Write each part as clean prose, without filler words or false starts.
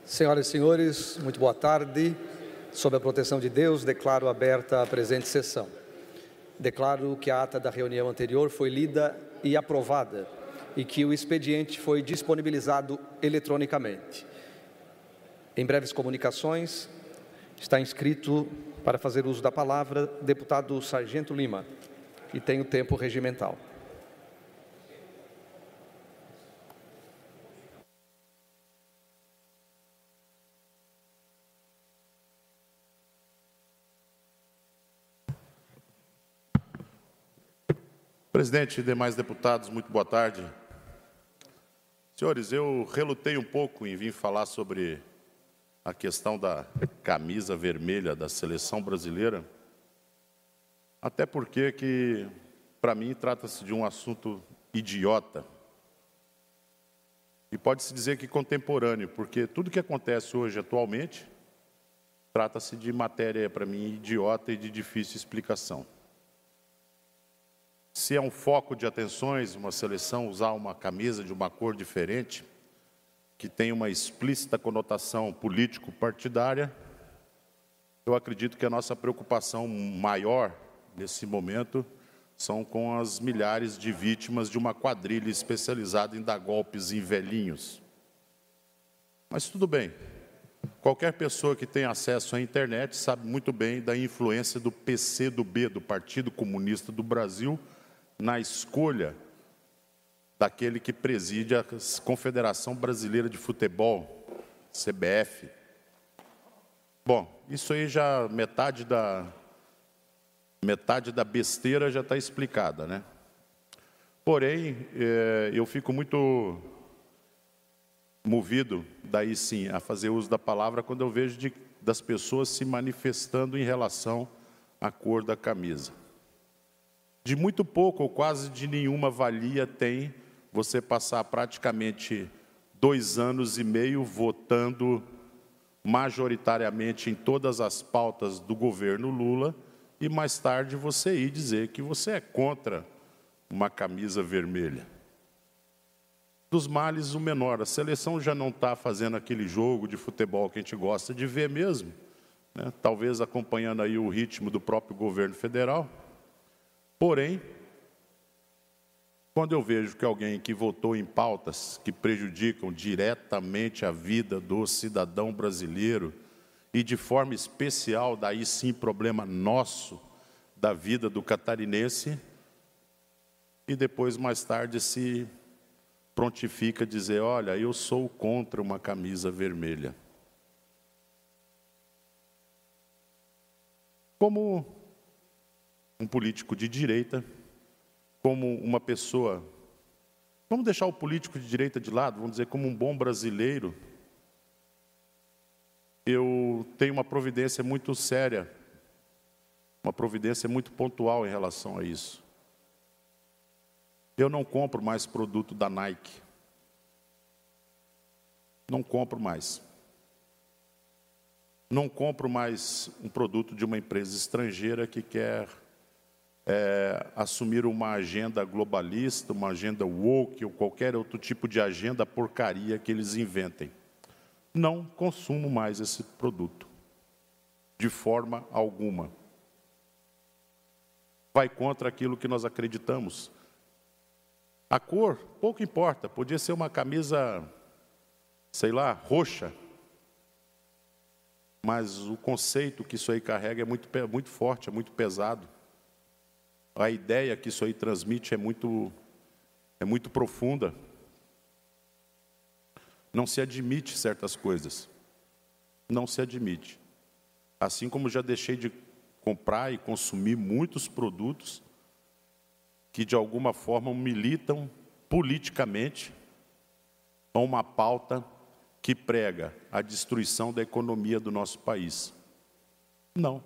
Senhoras e senhores, muito boa tarde. Sob a proteção de Deus, declaro aberta a presente sessão. Declaro que a ata da reunião anterior foi lida e aprovada e que o expediente foi disponibilizado eletronicamente. Em breves comunicações, está inscrito para fazer uso da palavra deputado Sargento Lima, que tem o tempo regimental. Presidente e demais deputados, muito boa tarde. Senhores, eu relutei um pouco em vir falar sobre a questão da camisa vermelha da seleção brasileira, até porque para mim, trata-se de um assunto idiota. E pode-se dizer que contemporâneo, porque tudo que acontece hoje, atualmente, trata-se de matéria, para mim, idiota e de difícil explicação. Se é um foco de atenções, uma seleção usar uma camisa de uma cor diferente, que tem uma explícita conotação político-partidária, eu acredito que a nossa preocupação maior, nesse momento, são com as milhares de vítimas de uma quadrilha especializada em dar golpes em velhinhos. Mas tudo bem. Qualquer pessoa que tem acesso à internet sabe muito bem da influência do PCdoB, do Partido Comunista do Brasil, na escolha daquele que preside a Confederação Brasileira de Futebol, CBF. Bom, isso aí já metade da besteira já está explicada, né? Porém, eu fico muito movido, daí sim, a fazer uso da palavra quando eu vejo das pessoas se manifestando em relação à cor da camisa. De muito pouco ou quase de nenhuma valia tem você passar praticamente 2 anos e meio votando majoritariamente em todas as pautas do governo Lula e mais tarde você ir dizer que você é contra uma camisa vermelha. Dos males o menor, a seleção já não está fazendo aquele jogo de futebol que a gente gosta de ver mesmo, né? Talvez acompanhando aí o ritmo do próprio governo federal. Porém, quando eu vejo que alguém que votou em pautas que prejudicam diretamente a vida do cidadão brasileiro e de forma especial, daí sim, problema nosso, da vida do catarinense, e depois, mais tarde, se prontifica a dizer, olha, eu sou contra uma camisa vermelha. Como um político de direita, como uma pessoa, vamos deixar o político de direita de lado, vamos dizer, como um bom brasileiro, eu tenho uma providência muito séria, uma providência muito pontual em relação a isso. Eu não compro mais produto da Nike. Não compro mais. Não compro mais um produto de uma empresa estrangeira que quer assumir uma agenda globalista, uma agenda woke ou qualquer outro tipo de agenda porcaria que eles inventem. Não consumo mais esse produto, de forma alguma. Vai contra aquilo que nós acreditamos. A cor, pouco importa, podia ser uma camisa, sei lá, roxa, mas o conceito que isso aí carrega é muito forte, é muito pesado. A ideia que isso aí transmite é muito profunda. Não se admite certas coisas. Não se admite. Assim como já deixei de comprar e consumir muitos produtos que de alguma forma militam politicamente a uma pauta que prega a destruição da economia do nosso país. Não.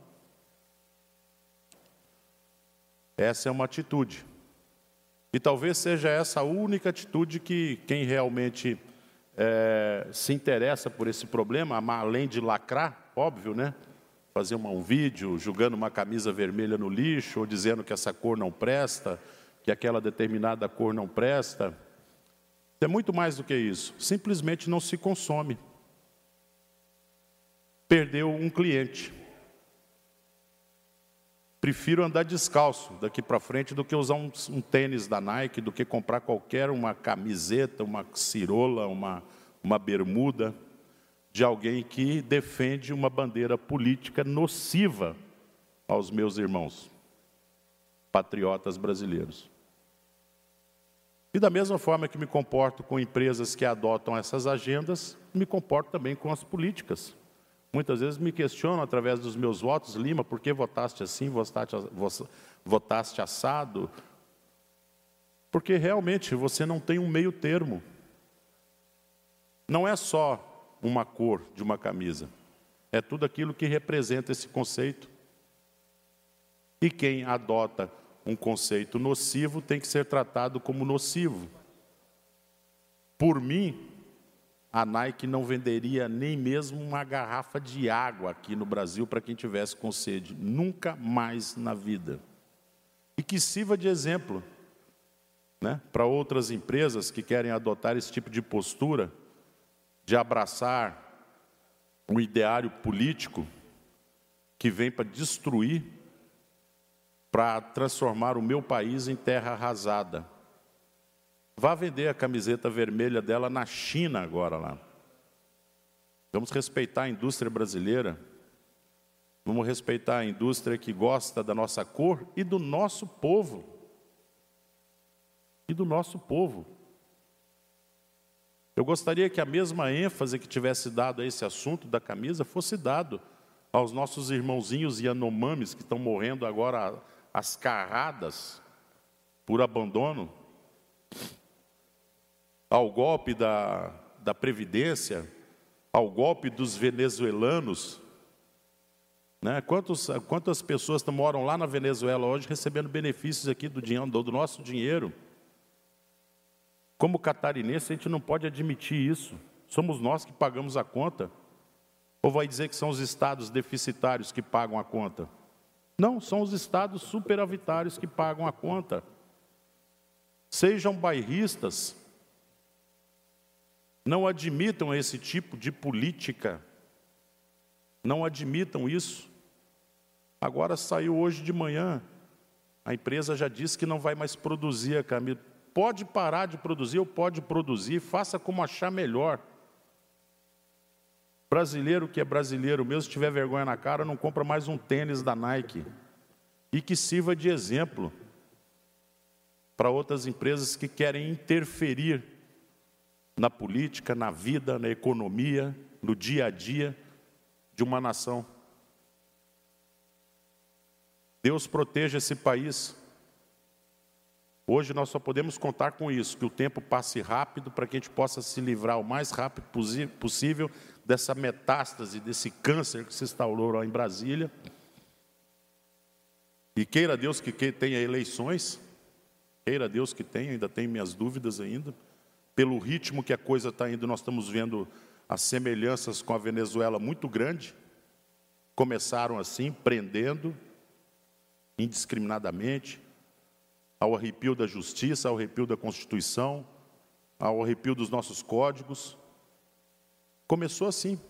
Essa é uma atitude. E talvez seja essa a única atitude que quem realmente se interessa por esse problema, além de lacrar, óbvio, né? Fazer um vídeo julgando uma camisa vermelha no lixo, ou dizendo que essa cor não presta, que aquela determinada cor não presta. É muito mais do que isso. Simplesmente não se consome. perdeu um cliente. Prefiro andar descalço daqui para frente do que usar um tênis da Nike, do que comprar uma camiseta, uma cirola, uma bermuda de alguém que defende uma bandeira política nociva aos meus irmãos, patriotas brasileiros. E da mesma forma que me comporto com empresas que adotam essas agendas, me comporto também com as políticas. Muitas vezes me questionam através dos meus votos: Lima, por que votaste assim, votaste assado? Porque realmente você não tem um meio termo. Não é só uma cor de uma camisa, é tudo aquilo que representa esse conceito. E quem adota um conceito nocivo tem que ser tratado como nocivo. Por mim, a Nike não venderia nem mesmo uma garrafa de água aqui no Brasil para quem tivesse com sede. Nunca mais na vida. E que sirva de exemplo, né, para outras empresas que querem adotar esse tipo de postura, de abraçar um ideário político que vem para destruir, para transformar o meu país em terra arrasada. Vá vender a camiseta vermelha dela na China agora lá. Vamos respeitar a indústria brasileira. Vamos respeitar a indústria que gosta da nossa cor e do nosso povo. E do nosso povo. Eu gostaria que a mesma ênfase que tivesse dado a esse assunto da camisa fosse dado aos nossos irmãozinhos Yanomamis que estão morrendo agora às carradas por abandono, ao golpe da Previdência, ao golpe dos venezuelanos. Né? Quantas pessoas moram lá na Venezuela hoje recebendo benefícios aqui do nosso dinheiro? Como catarinense, a gente não pode admitir isso. Somos nós que pagamos a conta. Ou vai dizer que são os estados deficitários que pagam a conta? Não, são os estados superavitários que pagam a conta. Sejam bairristas. Não admitam esse tipo de política. Não admitam isso. Agora saiu hoje de manhã. A empresa já disse que não vai mais produzir a camisa. Pode parar de produzir ou pode produzir, faça como achar melhor. Brasileiro que é brasileiro mesmo, se tiver vergonha na cara, não compra mais um tênis da Nike. E que sirva de exemplo para outras empresas que querem interferir na política, na vida, na economia, no dia a dia de uma nação. Deus proteja esse país. Hoje nós só podemos contar com isso, que o tempo passe rápido para que a gente possa se livrar o mais rápido possível dessa metástase, desse câncer que se instaurou lá em Brasília. E queira Deus que tenha eleições, queira Deus que tenha, ainda tenho minhas dúvidas ainda. Pelo ritmo que a coisa está indo, nós estamos vendo as semelhanças com a Venezuela muito grande. Começaram assim, prendendo indiscriminadamente, ao arrepio da justiça, ao arrepio da Constituição, ao arrepio dos nossos códigos. Começou assim.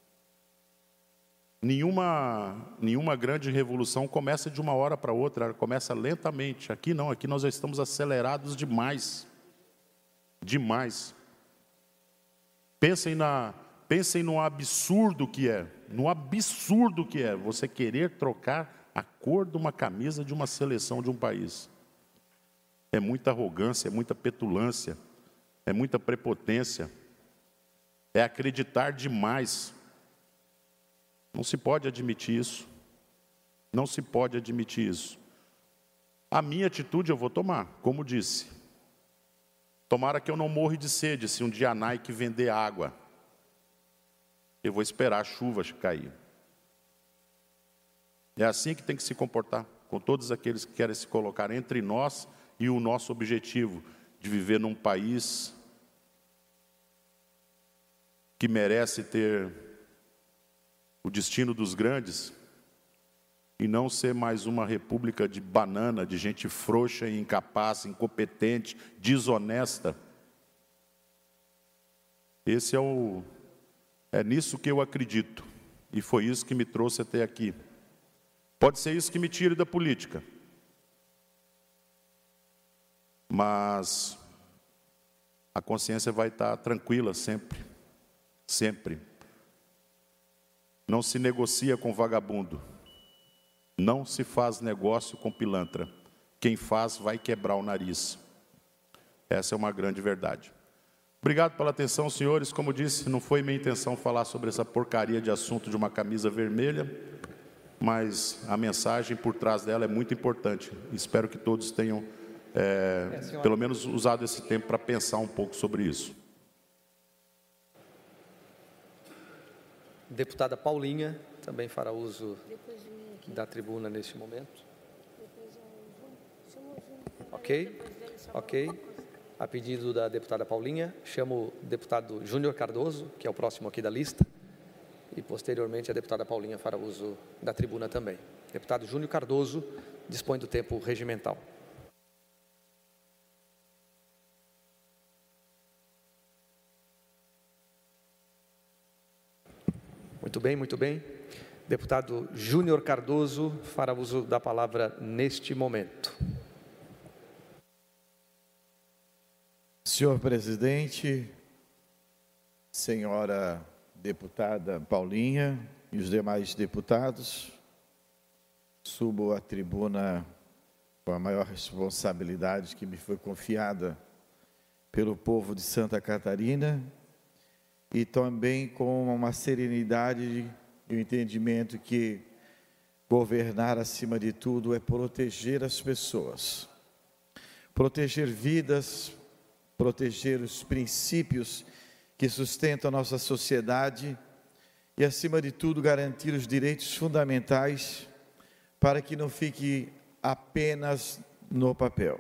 Nenhuma grande revolução começa de uma hora para outra, ela começa lentamente. Aqui não, aqui nós já estamos acelerados demais. Demais. Pensem no absurdo que é, você querer trocar a cor de uma camisa de uma seleção de um país. É muita arrogância, é muita petulância, é muita prepotência, é acreditar demais. Não se pode admitir isso. Não se pode admitir isso. A minha atitude eu vou tomar, como disse. Tomara que eu não morra de sede se um dia a Nike vender água. Eu vou esperar a chuva cair. É assim que tem que se comportar com todos aqueles que querem se colocar entre nós e o nosso objetivo de viver num país que merece ter o destino dos grandes e não ser mais uma república de banana, de gente frouxa e incapaz, incompetente, desonesta. É nisso que eu acredito. e foi isso que me trouxe até aqui. Pode ser isso que me tire da política, mas a consciência vai estar tranquila sempre, sempre. Não se negocia com vagabundo, não se faz negócio com pilantra. Quem faz vai quebrar o nariz. Essa é uma grande verdade. Obrigado pela atenção, senhores. Como disse, não foi minha intenção falar sobre essa porcaria de assunto de uma camisa vermelha, mas a mensagem por trás dela é muito importante. Espero que todos tenham, pelo menos, usado esse tempo para pensar um pouco sobre isso. Deputada Paulinha também fará uso da tribuna neste momento. Ok? Ok. A pedido da deputada Paulinha, chamo o deputado Júnior Cardoso, que é o próximo aqui da lista, e posteriormente a deputada Paulinha fará uso da tribuna também. Deputado Júnior Cardoso dispõe do tempo regimental. Muito bem, muito bem. Deputado Júnior Cardoso fará uso da palavra neste momento. Senhor presidente, senhora deputada Paulinha e os demais deputados, subo à tribuna com a maior responsabilidade que me foi confiada pelo povo de Santa Catarina e também com uma serenidade e um entendimento que governar acima de tudo é proteger as pessoas, proteger vidas, proteger os princípios que sustentam a nossa sociedade e, acima de tudo, garantir os direitos fundamentais para que não fique apenas no papel.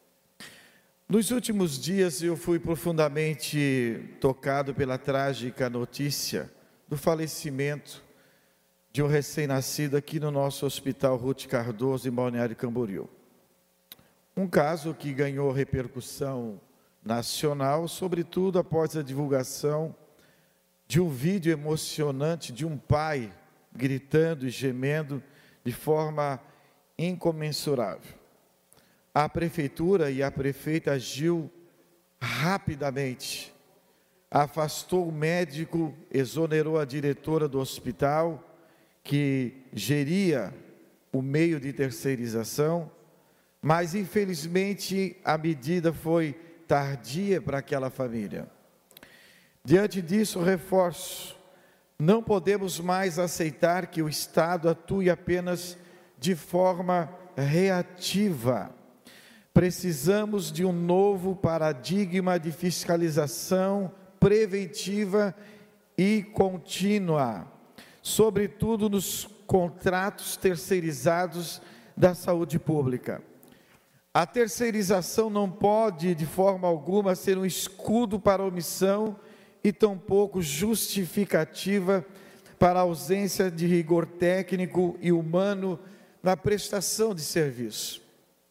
Nos últimos dias eu fui profundamente tocado pela trágica notícia do falecimento de um recém-nascido aqui no nosso Hospital Ruth Cardoso, em Balneário Camboriú. Um caso que ganhou repercussão nacional, sobretudo após a divulgação de um vídeo emocionante de um pai gritando e gemendo de forma incomensurável. A prefeitura e a prefeita agiu rapidamente, afastou o médico, exonerou a diretora do hospital, que geria o meio de terceirização, mas infelizmente a medida foi tardia para aquela família. Diante disso, reforço, não podemos mais aceitar que o Estado atue apenas de forma reativa. Precisamos de um novo paradigma de fiscalização preventiva e contínua, sobretudo nos contratos terceirizados da saúde pública. A terceirização não pode, de forma alguma, ser um escudo para a omissão e tampouco justificativa para a ausência de rigor técnico e humano na prestação de serviço.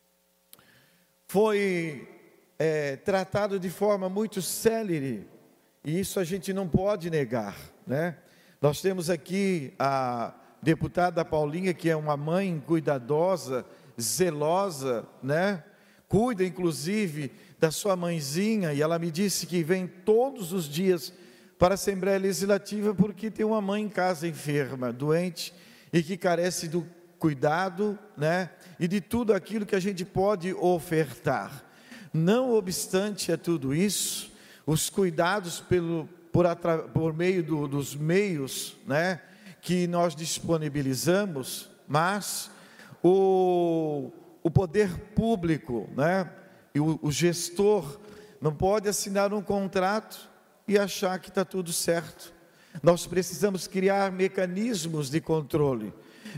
Foi tratado de forma muito célere, e isso a gente não pode negar, né? Nós temos aqui a deputada Paulinha, que é uma mãe cuidadosa, zelosa, né? Cuida inclusive da sua mãezinha, e ela me disse que vem todos os dias para a Assembleia Legislativa porque tem uma mãe em casa enferma, doente, e que carece do cuidado, né? E de tudo aquilo que a gente pode ofertar. Não obstante a tudo isso, os cuidados por meio dos meios, né, que nós disponibilizamos, mas o poder público, né, e o gestor não pode assinar um contrato e achar que está tudo certo. Nós precisamos criar mecanismos de controle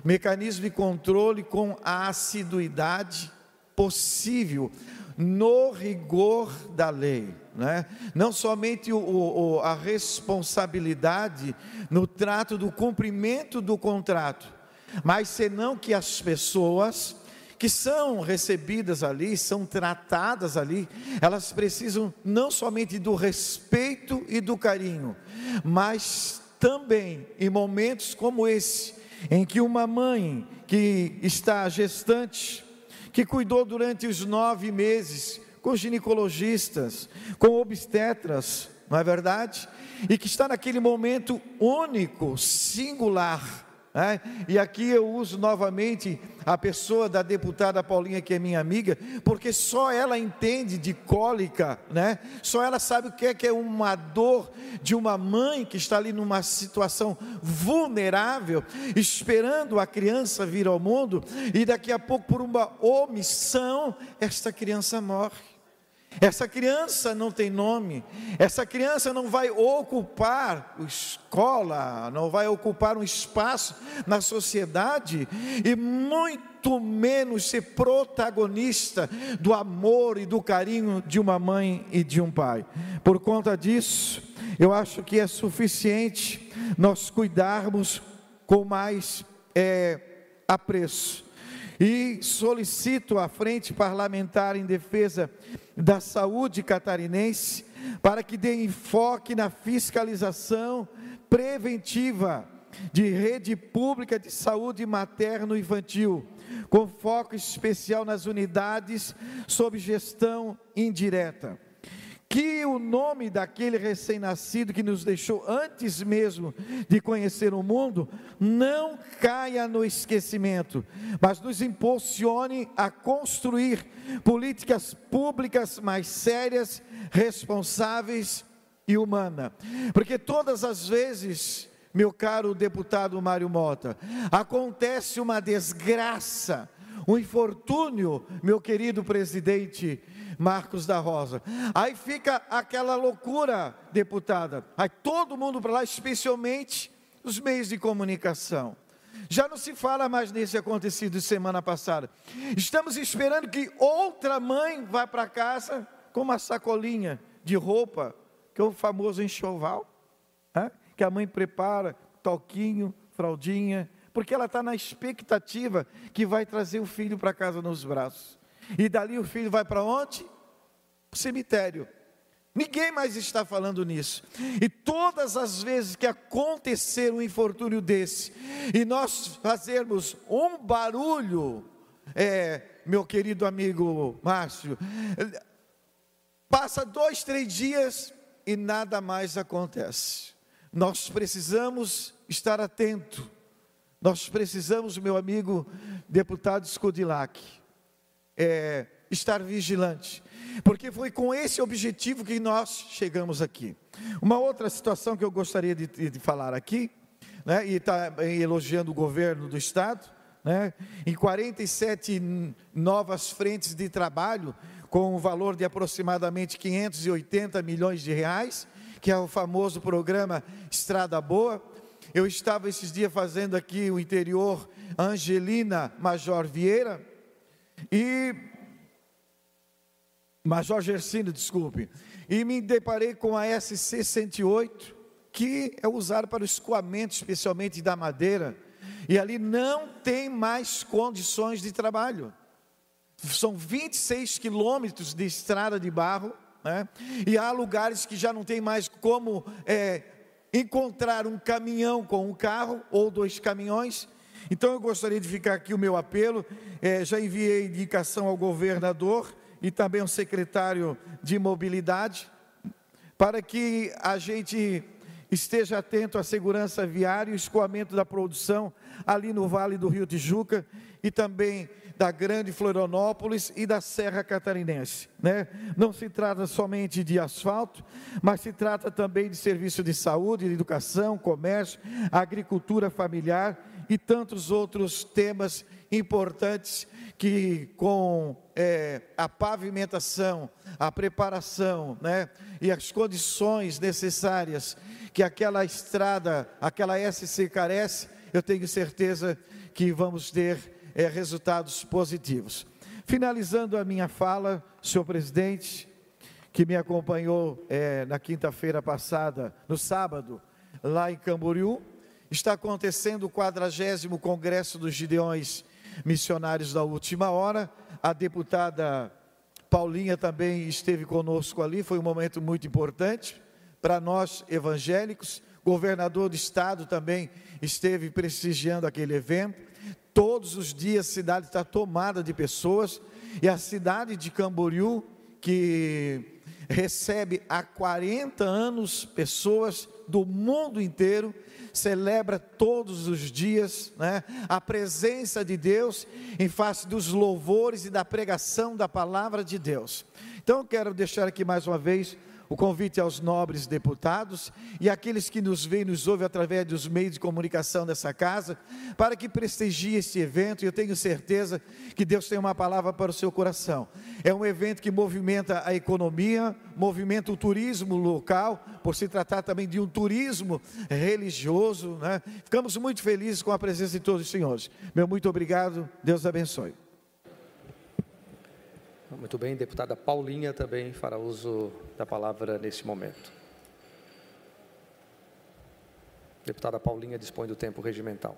com a assiduidade possível, no rigor da lei, né? Não somente a responsabilidade no trato do cumprimento do contrato, mas senão que as pessoas que são recebidas ali, são tratadas ali, elas precisam não somente do respeito e do carinho, mas também em momentos como esse, em que uma mãe que está gestante, que cuidou durante os 9 meses com ginecologistas, com obstetras, não é verdade? E que está naquele momento único, singular, né? E aqui eu uso novamente a pessoa da deputada Paulinha, que é minha amiga, porque só ela entende de cólica, né? Só ela sabe o que é uma dor de uma mãe que está ali numa situação vulnerável, esperando a criança vir ao mundo, e daqui a pouco, por uma omissão, esta criança morre. Essa criança não tem nome, essa criança não vai ocupar escola, não vai ocupar um espaço na sociedade, e muito menos ser protagonista do amor e do carinho de uma mãe e de um pai. Por conta disso, eu acho que é suficiente nós cuidarmos com mais apreço. E solicito a Frente Parlamentar em Defesa da Saúde Catarinense para que dê enfoque na fiscalização preventiva de rede pública de saúde materno-infantil, com foco especial nas unidades sob gestão indireta. Que o nome daquele recém-nascido que nos deixou antes mesmo de conhecer o mundo não caia no esquecimento, mas nos impulsione a construir políticas públicas mais sérias, responsáveis e humanas. Porque todas as vezes, meu caro deputado Mário Mota, acontece uma desgraça, um infortúnio, meu querido presidente Marcos da Rosa, aí fica aquela loucura, deputada, aí todo mundo para lá, especialmente os meios de comunicação. Já não se fala mais nesse acontecido de semana passada. Estamos esperando que outra mãe vá para casa com uma sacolinha de roupa, que é o famoso enxoval, que a mãe prepara, toquinho, fraldinha, porque ela está na expectativa que vai trazer o filho para casa nos braços. E dali o filho vai para onde? Para o cemitério. Ninguém mais está falando nisso. E todas as vezes que acontecer um infortúnio desse, e nós fazermos um barulho, meu querido amigo Márcio, passa 2, 3 dias e nada mais acontece. Nós precisamos estar atento. Nós precisamos, meu amigo deputado Scodilac, estar vigilante, porque foi com esse objetivo que nós chegamos aqui. Uma outra situação que eu gostaria de falar aqui, né, e está elogiando o governo do estado, né, em 47 novas frentes de trabalho, com um valor de aproximadamente 580 milhões de reais, que é o famoso programa Estrada Boa. Eu estava esses dias fazendo aqui o interior Angelina Major Vieira, e Major Gersino, desculpe, e me deparei com a SC-108, que é usada para o escoamento, especialmente da madeira, e ali não tem mais condições de trabalho. São 26 quilômetros de estrada de barro, né? E há lugares que já não tem mais como encontrar um caminhão com um carro, ou 2 caminhões. Então eu gostaria de ficar aqui o meu apelo, já enviei indicação ao governador e também ao secretário de mobilidade, para que a gente esteja atento à segurança viária e o escoamento da produção ali no Vale do Rio Tijuca e também da Grande Florianópolis e da Serra Catarinense, né? Não se trata somente de asfalto, mas se trata também de serviço de saúde, de educação, comércio, agricultura familiar e tantos outros temas importantes que com a pavimentação, a preparação, né, e as condições necessárias que aquela estrada, aquela SC carece, eu tenho certeza que vamos ter resultados positivos. Finalizando a minha fala, senhor presidente, que me acompanhou na quinta-feira passada, no sábado, lá em Camboriú, está acontecendo o 40º Congresso dos Gideões Missionários da Última Hora. A deputada Paulinha também esteve conosco ali, foi um momento muito importante para nós evangélicos, governador do estado também esteve prestigiando aquele evento. Todos os dias a cidade está tomada de pessoas, e a cidade de Camboriú, que recebe há 40 anos pessoas do mundo inteiro, celebra todos os dias, né, a presença de Deus em face dos louvores e da pregação da palavra de Deus. Então eu quero deixar aqui mais uma vez o convite aos nobres deputados e aqueles que nos veem e nos ouvem através dos meios de comunicação dessa casa, para que prestigiem este evento. E eu tenho certeza que Deus tem uma palavra para o seu coração. É um evento que movimenta a economia, movimenta o turismo local, por se tratar também de um turismo religioso, né? Ficamos muito felizes com a presença de todos os senhores. Meu muito obrigado, Deus abençoe. Muito bem, deputada Paulinha também fará uso da palavra neste momento. Deputada Paulinha dispõe do tempo regimental.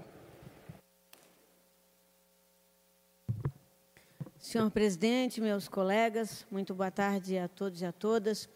Senhor presidente, meus colegas, muito boa tarde a todos e a todas.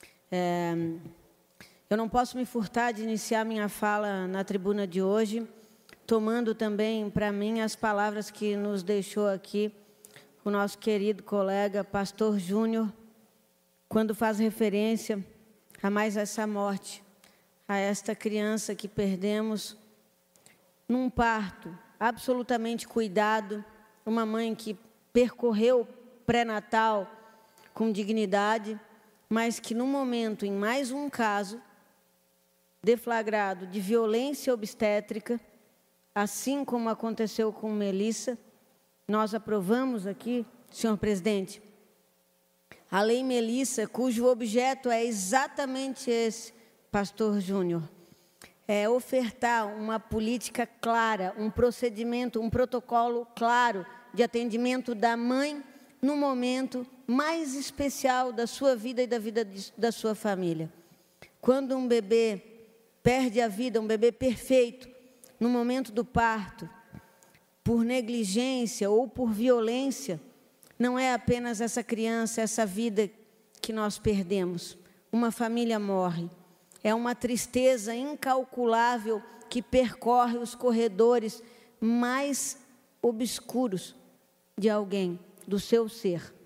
Eu não posso me furtar de iniciar minha fala na tribuna de hoje, tomando também para mim as palavras que nos deixou aqui o nosso querido colega Pastor Júnior, quando faz referência a mais essa morte, a esta criança que perdemos num parto absolutamente cuidado, uma mãe que percorreu o pré-natal com dignidade, mas que no momento, em mais um caso deflagrado de violência obstétrica, assim como aconteceu com Melissa, nós aprovamos aqui, senhor presidente, a Lei Melissa, cujo objeto é exatamente esse, pastor Júnior, é ofertar uma política clara, um procedimento, um protocolo claro de atendimento da mãe no momento mais especial da sua vida e da vida da sua família. Quando um bebê perde a vida, um bebê perfeito, no momento do parto, por negligência ou por violência, não é apenas essa criança, essa vida que nós perdemos. Uma família morre. É uma tristeza incalculável que percorre os corredores mais obscuros de alguém, do seu ser.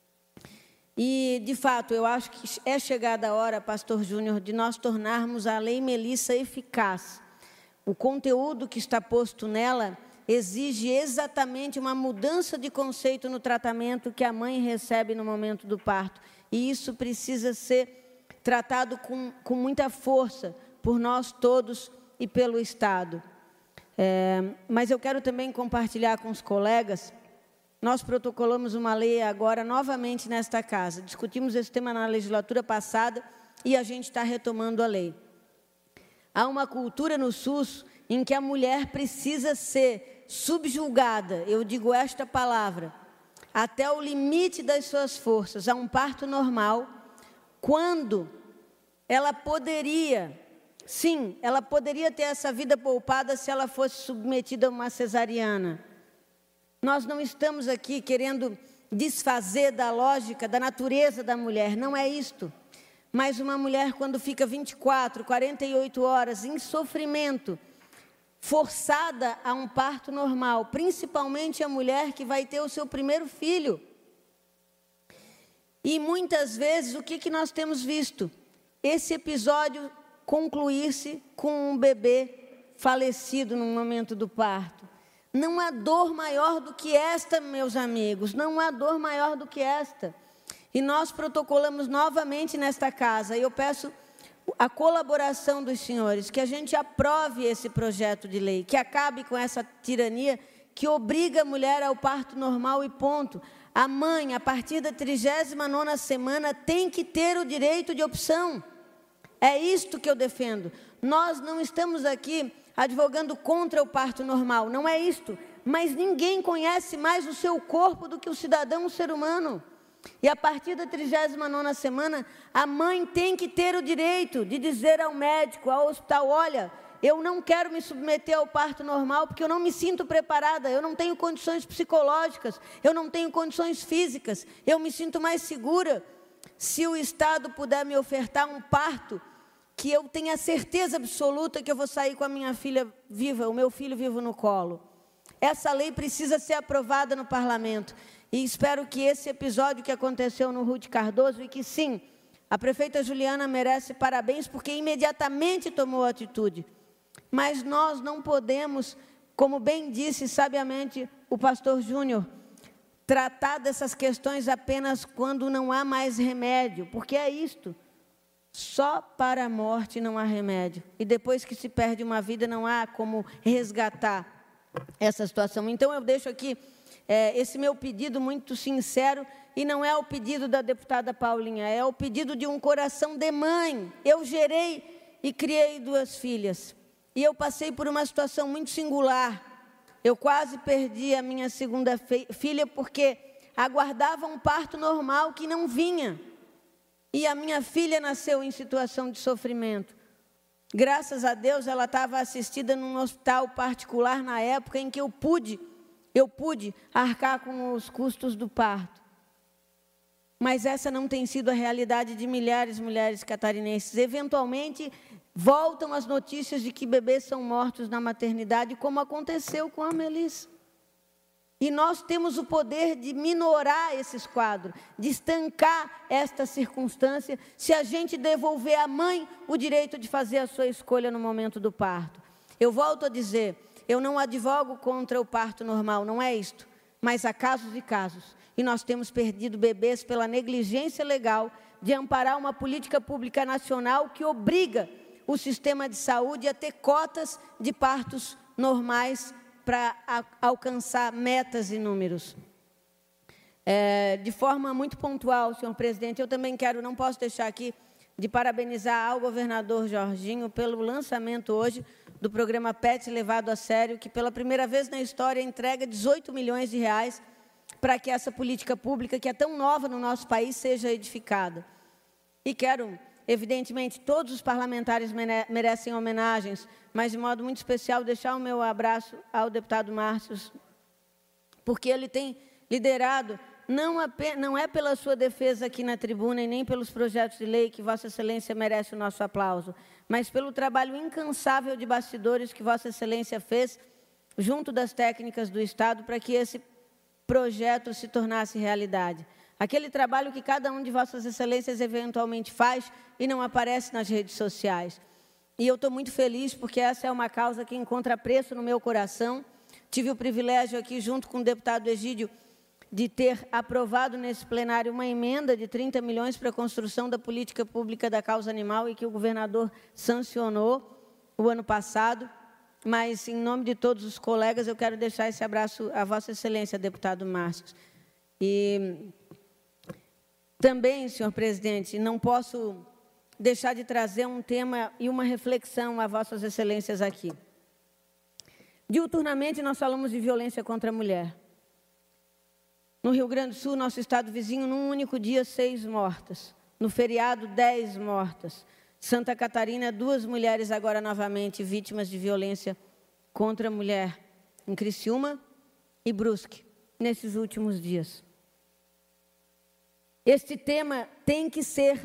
E, de fato, eu acho que é chegada a hora, pastor Júnior, de nós tornarmos a Lei Melissa eficaz. O conteúdo que está posto nela exige exatamente uma mudança de conceito no tratamento que a mãe recebe no momento do parto. E isso precisa ser tratado com muita força por nós todos e pelo Estado. Mas eu quero também compartilhar com os colegas, nós protocolamos uma lei agora novamente nesta casa. Discutimos esse tema na legislatura passada e a gente está retomando a lei. Há uma cultura no SUS em que a mulher precisa ser subjugada, eu digo esta palavra, até o limite das suas forças, a um parto normal, quando ela poderia, sim, ela poderia ter essa vida poupada se ela fosse submetida a uma cesariana. Nós não estamos aqui querendo desfazer da lógica, da natureza da mulher, não é isto. Mas uma mulher, quando fica 24, 48 horas em sofrimento, forçada a um parto normal, principalmente a mulher que vai ter o seu primeiro filho. E muitas vezes, o que nós temos visto? Esse episódio concluir-se com um bebê falecido no momento do parto. Não há dor maior do que esta, meus amigos, não há dor maior do que esta. E nós protocolamos novamente nesta casa, e eu peço a colaboração dos senhores, que a gente aprove esse projeto de lei, que acabe com essa tirania que obriga a mulher ao parto normal e ponto. A mãe, a partir da 39ª semana, tem que ter o direito de opção. É isto que eu defendo. Nós não estamos aqui advogando contra o parto normal, não é isto. Mas ninguém conhece mais o seu corpo do que o cidadão, o ser humano. E a partir da 39ª semana, a mãe tem que ter o direito de dizer ao médico, ao hospital, olha, eu não quero me submeter ao parto normal porque eu não me sinto preparada, eu não tenho condições psicológicas, eu não tenho condições físicas, eu me sinto mais segura se o Estado puder me ofertar um parto que eu tenha certeza absoluta que eu vou sair com a minha filha viva, o meu filho vivo no colo. Essa lei precisa ser aprovada no parlamento. E espero que esse episódio que aconteceu no Ruth Cardoso, e que sim, a prefeita Juliana merece parabéns, porque imediatamente tomou atitude. Mas nós não podemos, como bem disse sabiamente o pastor Júnior, tratar dessas questões apenas quando não há mais remédio, porque é isto. Só para a morte não há remédio. E depois que se perde uma vida, não há como resgatar essa situação. Então, eu deixo aqui esse meu pedido muito sincero, e não é o pedido da deputada Paulinha, é o pedido de um coração de mãe. Eu gerei e criei 2 filhas, e eu passei por uma situação muito singular. Eu quase perdi a minha segunda filha, porque aguardava um parto normal que não vinha. E a minha filha nasceu em situação de sofrimento. Graças a Deus, ela estava assistida num hospital particular na época em que eu pude arcar com os custos do parto. Mas essa não tem sido a realidade de milhares de mulheres catarinenses. Eventualmente, voltam as notícias de que bebês são mortos na maternidade, como aconteceu com a Melissa. E nós temos o poder de minorar esses quadros, de estancar esta circunstância, se a gente devolver à mãe o direito de fazer a sua escolha no momento do parto. Eu volto a dizer, eu não advogo contra o parto normal, não é isto, mas há casos e casos. E nós temos perdido bebês pela negligência legal de amparar uma política pública nacional que obriga o sistema de saúde a ter cotas de partos normais para alcançar metas e números. De forma muito pontual, senhor presidente, eu também não posso deixar aqui de parabenizar ao governador Jorginho pelo lançamento hoje do programa PET levado a sério, que pela primeira vez na história entrega 18 milhões de reais para que essa política pública, que é tão nova no nosso país, seja edificada. E quero, evidentemente, todos os parlamentares merecem homenagens, mas de modo muito especial deixar o meu abraço ao deputado Márcio, porque ele tem liderado, não é pela sua defesa aqui na tribuna e nem pelos projetos de lei que Vossa Excelência merece o nosso aplauso, mas pelo trabalho incansável de bastidores que Vossa Excelência fez junto das técnicas do Estado para que esse projeto se tornasse realidade. Aquele trabalho que cada um de Vossas Excelências eventualmente faz e não aparece nas redes sociais. E eu estou muito feliz porque essa é uma causa que encontra preço no meu coração. Tive o privilégio aqui, junto com o deputado Egídio, de ter aprovado nesse plenário uma emenda de 30 milhões para a construção da política pública da causa animal e que o governador sancionou o ano passado. Mas, em nome de todos os colegas, eu quero deixar esse abraço a Vossa Excelência, deputado Márcio. E também, senhor presidente, não posso deixar de trazer um tema e uma reflexão a Vossas Excelências aqui. Diuturnamente, nós falamos de violência contra a mulher. No Rio Grande do Sul, nosso estado vizinho, num único dia, 6 mortas. No feriado, 10 mortas. Santa Catarina, 2 mulheres agora novamente vítimas de violência contra a mulher, em Criciúma e Brusque, nesses últimos dias. Este tema tem que ser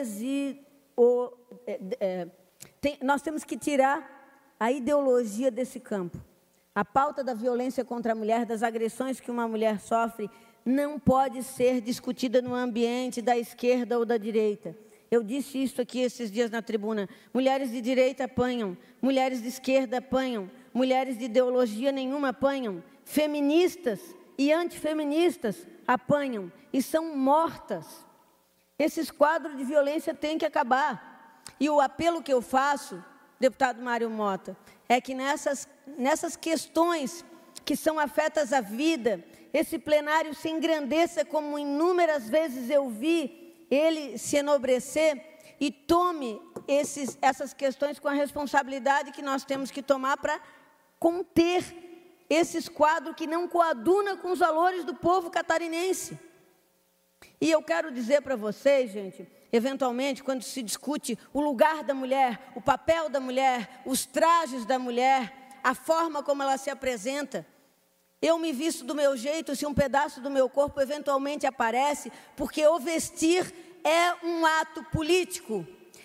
nós temos que tirar a ideologia desse campo. A pauta da violência contra a mulher, das agressões que uma mulher sofre, não pode ser discutida no ambiente da esquerda ou da direita. Eu disse isso aqui esses dias na tribuna. Mulheres de direita apanham, mulheres de esquerda apanham, mulheres de ideologia nenhuma apanham, feministas e antifeministas apanham e são mortas. Esses quadros de violência têm que acabar. E o apelo que eu faço, deputado Mário Mota, é que nessas questões que são afetas à vida, esse plenário se engrandeça, como inúmeras vezes eu vi ele se enobrecer, e tome essas questões com a responsabilidade que nós temos que tomar para conter esses quadros que não coadunam com os valores do povo catarinense. E eu quero dizer para vocês, gente, eventualmente, quando se discute o lugar da mulher, o papel da mulher, os trajes da mulher, a forma como ela se apresenta, eu me visto do meu jeito se um pedaço do meu corpo eventualmente aparece, porque o vestir é um ato político,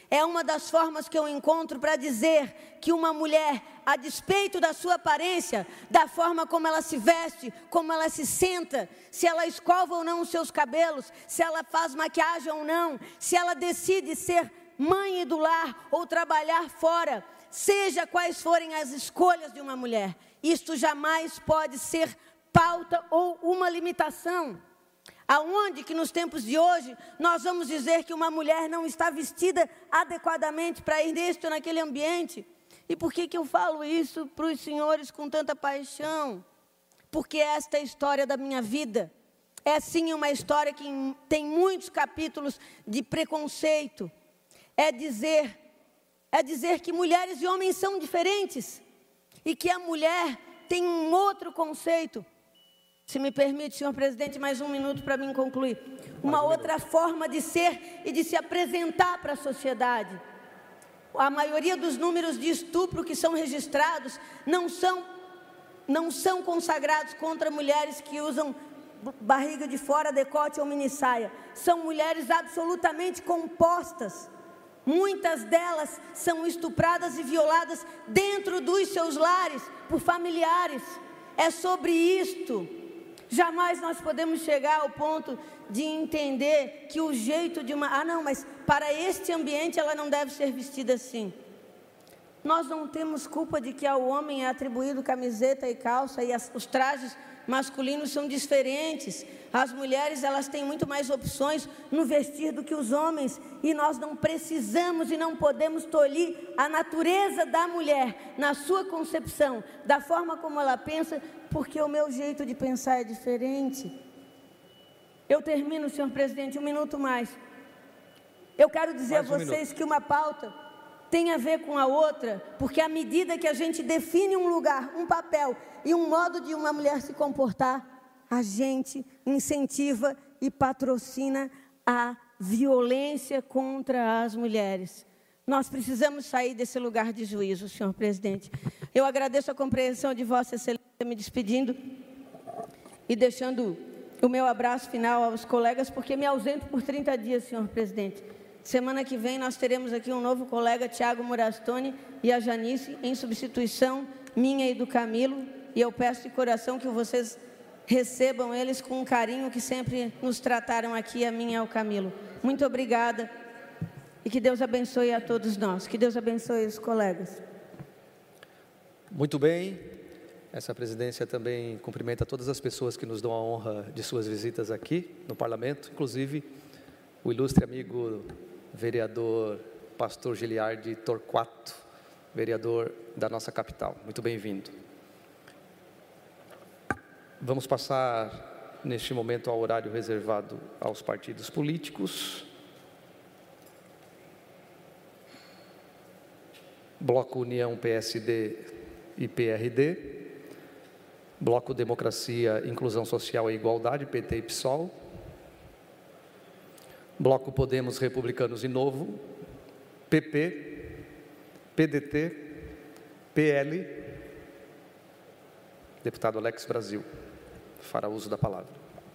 É uma das formas que eu encontro para dizer que uma mulher, a despeito da sua aparência, da forma como ela se veste, como ela se senta, se ela escova ou não os seus cabelos, se ela faz maquiagem ou não, se ela decide ser mãe do lar ou trabalhar fora, seja quais forem as escolhas de uma mulher, isto jamais pode ser pauta ou uma limitação. Aonde que nos tempos de hoje nós vamos dizer que uma mulher não está vestida adequadamente para ir neste ou naquele ambiente? E por que eu falo isso para os senhores com tanta paixão? Porque esta é a história da minha vida. É sim uma história que tem muitos capítulos de preconceito. É dizer que mulheres e homens são diferentes. E que a mulher tem um outro conceito. Se me permite, senhor presidente, mais um minuto para mim concluir. Uma outra forma de ser e de se apresentar para a sociedade. A maioria dos números de estupro que são registrados não são consagrados contra mulheres que usam barriga de fora, decote ou minissaia. São mulheres absolutamente compostas. Muitas delas são estupradas e violadas dentro dos seus lares por familiares. É sobre isto. Jamais nós podemos chegar ao ponto de entender que o jeito de uma... mas para este ambiente ela não deve ser vestida assim. Nós não temos culpa de que ao homem é atribuído camiseta e calça e os trajes masculinos são diferentes. As mulheres, elas têm muito mais opções no vestir do que os homens. E nós não precisamos e não podemos tolir a natureza da mulher, na sua concepção, da forma como ela pensa, porque o meu jeito de pensar é diferente. Eu termino, senhor presidente, um minuto mais. Eu quero dizer a vocês que uma pauta tem a ver com a outra, porque à medida que a gente define um lugar, um papel e um modo de uma mulher se comportar, a gente incentiva e patrocina a violência contra as mulheres. Nós precisamos sair desse lugar de juízo, senhor presidente. Eu agradeço a compreensão de Vossa Excelência, me despedindo e deixando o meu abraço final aos colegas, porque me ausento por 30 dias, senhor presidente. Semana que vem nós teremos aqui um novo colega, Tiago Murastoni, e a Janice, em substituição minha e do Camilo. E eu peço de coração que vocês recebam eles com o carinho que sempre nos trataram aqui, a mim e ao Camilo. Muito obrigada e que Deus abençoe a todos nós. Que Deus abençoe os colegas. Muito bem. Essa presidência também cumprimenta todas as pessoas que nos dão a honra de suas visitas aqui no Parlamento, inclusive o ilustre amigo vereador Pastor Giliardi Torquato, vereador da nossa capital. Muito bem-vindo. Vamos passar neste momento ao horário reservado aos partidos políticos. Bloco União PSD e PRD. Bloco Democracia, Inclusão Social e Igualdade, PT e PSOL. Bloco Podemos, Republicanos e Novo, PP, PDT, PL. Deputado Alex Brasil fará uso da palavra.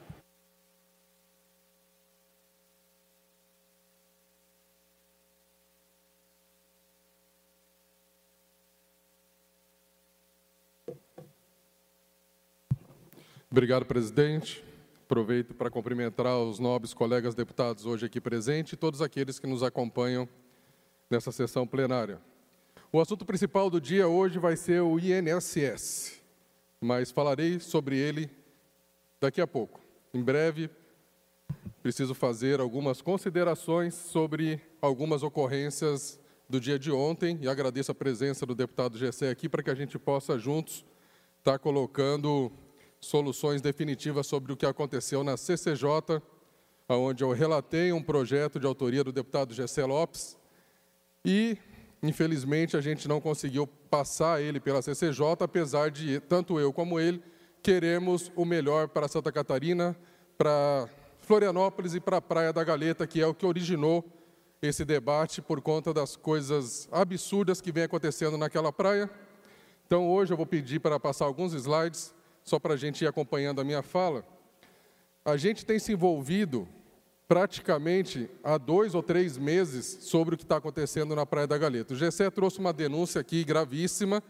Obrigado, presidente. Aproveito para cumprimentar os nobres colegas deputados hoje aqui presentes e todos aqueles que nos acompanham nessa sessão plenária. O assunto principal do dia hoje vai ser o INSS, mas falarei sobre ele daqui a pouco. Em breve, preciso fazer algumas considerações sobre algumas ocorrências do dia de ontem e agradeço a presença do deputado Gessé aqui para que a gente possa juntos estar colocando soluções definitivas sobre o que aconteceu na CCJ, onde eu relatei um projeto de autoria do deputado Gessé Lopes e, infelizmente, a gente não conseguiu passar ele pela CCJ, apesar de, tanto eu como ele, queremos o melhor para Santa Catarina, para Florianópolis e para a Praia da Galeta, que é o que originou esse debate por conta das coisas absurdas que vem acontecendo naquela praia. Então, hoje eu vou pedir para passar alguns slides, só para a gente ir acompanhando a minha fala. A gente tem se envolvido praticamente há 2 ou 3 meses sobre o que está acontecendo na Praia da Galeta. O GCE trouxe uma denúncia aqui gravíssima.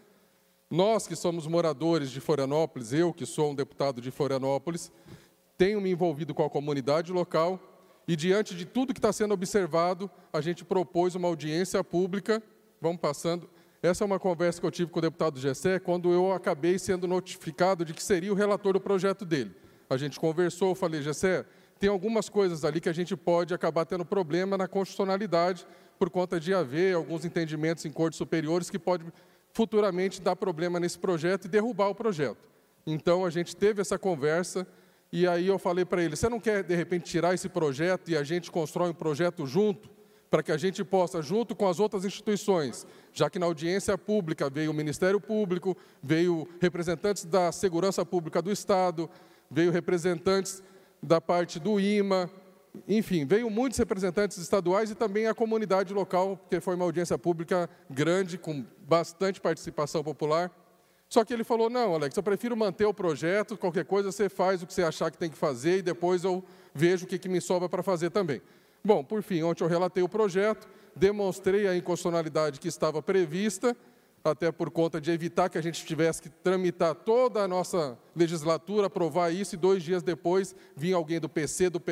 Nós que somos moradores de Florianópolis, eu que sou um deputado de Florianópolis, tenho me envolvido com a comunidade local e, diante de tudo que está sendo observado, a gente propôs uma audiência pública. Vamos passando. Essa é uma conversa que eu tive com o deputado GCE quando eu acabei sendo notificado de que seria o relator do projeto dele. A gente conversou, eu falei, GCE, tem algumas coisas ali que a gente pode acabar tendo problema na constitucionalidade por conta de haver alguns entendimentos em cortes superiores que pode futuramente dar problema nesse projeto e derrubar o projeto. Então, a gente teve essa conversa e aí eu falei para ele, você não quer, de repente, tirar esse projeto e a gente constrói um projeto junto, para que a gente possa, junto com as outras instituições, já que na audiência pública veio o Ministério Público, veio representantes da Segurança Pública do Estado, veio representantes da parte do IMA, enfim, veio muitos representantes estaduais e também a comunidade local, porque foi uma audiência pública grande, com bastante participação popular. Só que ele falou, não, Alex, eu prefiro manter o projeto, qualquer coisa você faz o que você achar que tem que fazer e depois eu vejo o que me sobra para fazer também. Bom, por fim, ontem eu relatei o projeto, demonstrei a inconstitucionalidade que estava prevista, até por conta de evitar que a gente tivesse que tramitar toda a nossa legislatura, aprovar isso, e 2 dias depois vinha alguém do PC, do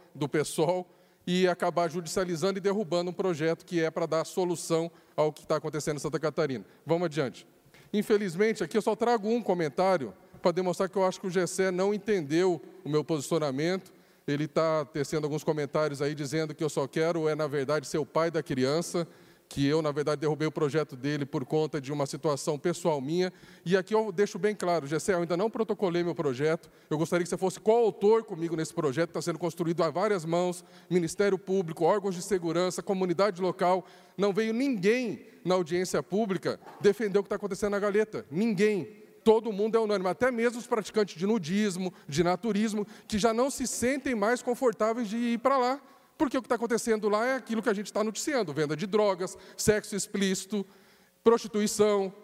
PSOL, e acabar judicializando e derrubando um projeto que é para dar solução ao que está acontecendo em Santa Catarina. Vamos adiante. Infelizmente, aqui eu só trago um comentário para demonstrar que eu acho que o GCE não entendeu o meu posicionamento. Ele está tecendo alguns comentários aí dizendo que eu só quero, na verdade, ser o pai da criança, que eu, na verdade, derrubei o projeto dele por conta de uma situação pessoal minha. E aqui eu deixo bem claro, GCE, eu ainda não protocolei meu projeto, eu gostaria que você fosse coautor comigo nesse projeto, que está sendo construído a várias mãos, Ministério Público, órgãos de segurança, comunidade local. Não veio ninguém na audiência pública defender o que está acontecendo na Galeta, ninguém. Todo mundo é unânime, até mesmo os praticantes de nudismo, de naturismo, que já não se sentem mais confortáveis de ir para lá, porque o que está acontecendo lá é aquilo que a gente está noticiando, venda de drogas, sexo explícito, prostituição,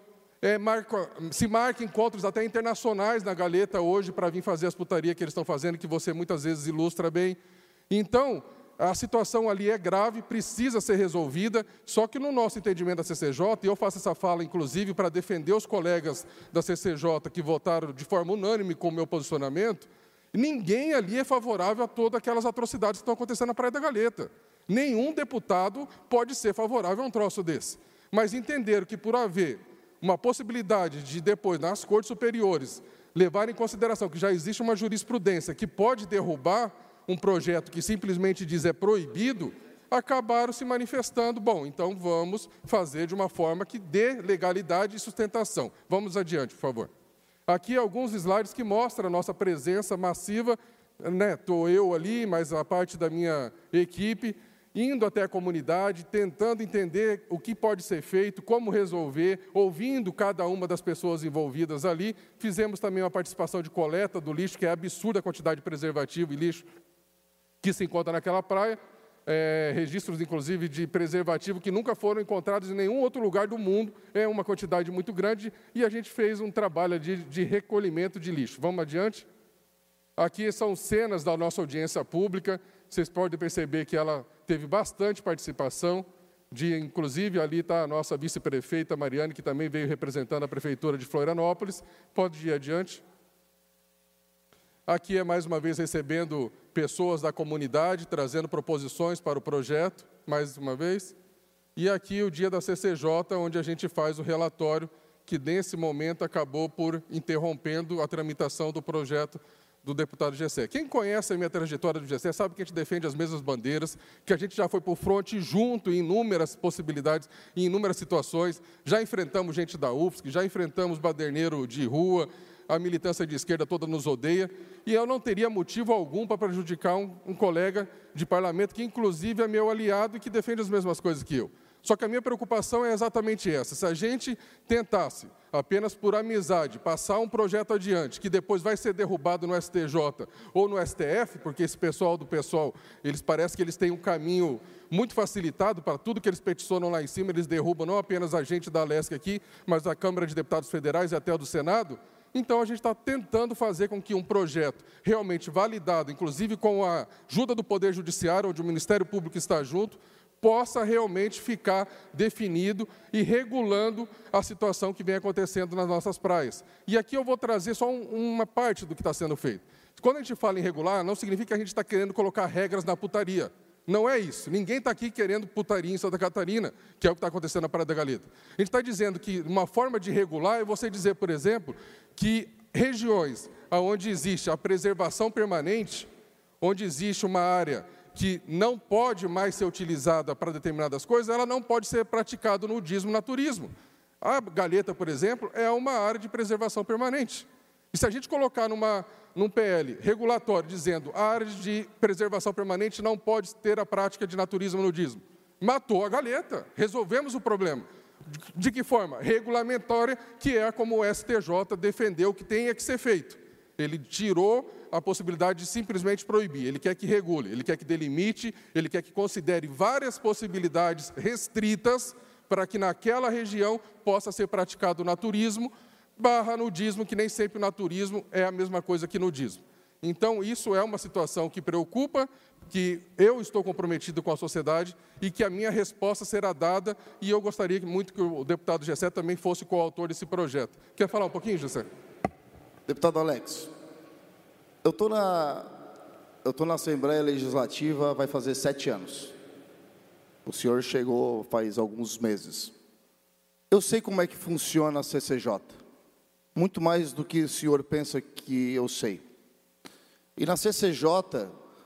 se marca encontros até internacionais na Galeta hoje para vir fazer as putarias que eles estão fazendo, que você muitas vezes ilustra bem. Então, a situação ali é grave, precisa ser resolvida, só que no nosso entendimento da CCJ, e eu faço essa fala, inclusive, para defender os colegas da CCJ que votaram de forma unânime com o meu posicionamento, ninguém ali é favorável a todas aquelas atrocidades que estão acontecendo na Praia da Galeta. Nenhum deputado pode ser favorável a um troço desse. Mas entenderam que por haver uma possibilidade de depois, nas cortes superiores, levar em consideração que já existe uma jurisprudência que pode derrubar um projeto que simplesmente diz é proibido, acabaram se manifestando, bom, então vamos fazer de uma forma que dê legalidade e sustentação. Vamos adiante, por favor. Aqui alguns slides que mostram a nossa presença massiva, estou eu ali, mas a parte da minha equipe, indo até a comunidade, tentando entender o que pode ser feito, como resolver, ouvindo cada uma das pessoas envolvidas ali. Fizemos também uma participação de coleta do lixo, que é absurda a quantidade de preservativo e lixo que se encontra naquela praia, registros, inclusive, de preservativo que nunca foram encontrados em nenhum outro lugar do mundo, é uma quantidade muito grande, e a gente fez um trabalho de recolhimento de lixo. Vamos adiante? Aqui são cenas da nossa audiência pública, vocês podem perceber que ela teve bastante participação, inclusive ali está a nossa vice-prefeita Mariane, que também veio representando a Prefeitura de Florianópolis. Pode ir adiante. Aqui é mais uma vez recebendo pessoas da comunidade, trazendo proposições para o projeto, mais uma vez. E aqui o dia da CCJ, onde a gente faz o relatório, que nesse momento acabou por interrompendo a tramitação do projeto do deputado GCE. Quem conhece a minha trajetória do GCE sabe que a gente defende as mesmas bandeiras, que a gente já foi por fronte junto em inúmeras possibilidades, em inúmeras situações. Já enfrentamos gente da UFSC, já enfrentamos baderneiro de rua, a militância de esquerda toda nos odeia, e eu não teria motivo algum para prejudicar um colega de parlamento que, inclusive, é meu aliado e que defende as mesmas coisas que eu. Só que a minha preocupação é exatamente essa. Se a gente tentasse, apenas por amizade, passar um projeto adiante, que depois vai ser derrubado no STJ ou no STF, porque esse pessoal do PSOL, eles parecem que eles têm um caminho muito facilitado para tudo que eles peticionam lá em cima, eles derrubam não apenas a gente da Alesc aqui, mas a Câmara de Deputados Federais e até a do Senado. Então, a gente está tentando fazer com que um projeto realmente validado, inclusive com a ajuda do Poder Judiciário, onde o Ministério Público está junto, possa realmente ficar definido e regulando a situação que vem acontecendo nas nossas praias. E aqui eu vou trazer só uma parte do que está sendo feito. Quando a gente fala em regular, não significa que a gente está querendo colocar regras na putaria. Não é isso. Ninguém está aqui querendo putaria em Santa Catarina, que é o que está acontecendo na Praia da Galeta. A gente está dizendo que uma forma de regular é você dizer, por exemplo, que regiões onde existe a preservação permanente, onde existe uma área que não pode mais ser utilizada para determinadas coisas, ela não pode ser praticada no nudismo, naturismo. A Galeta, por exemplo, é uma área de preservação permanente. E se a gente colocar num PL regulatório dizendo a área de preservação permanente não pode ter a prática de naturismo e nudismo, matou a Galeta, resolvemos o problema. De que forma? Regulamentória, que é como o STJ defendeu que tenha que ser feito. Ele tirou a possibilidade de simplesmente proibir. Ele quer que regule, ele quer que delimite, ele quer que considere várias possibilidades restritas para que naquela região possa ser praticado o naturismo / nudismo, que nem sempre o naturismo é a mesma coisa que nudismo. Então, isso é uma situação que preocupa, que eu estou comprometido com a sociedade e que a minha resposta será dada, e eu gostaria muito que o deputado Gessé também fosse coautor desse projeto. Quer falar um pouquinho, Gessé? Deputado Alex, eu estou na Assembleia Legislativa, vai fazer 7 anos. O senhor chegou faz alguns meses. Eu sei como é que funciona a CCJ, muito mais do que o senhor pensa que eu sei. E na CCJ,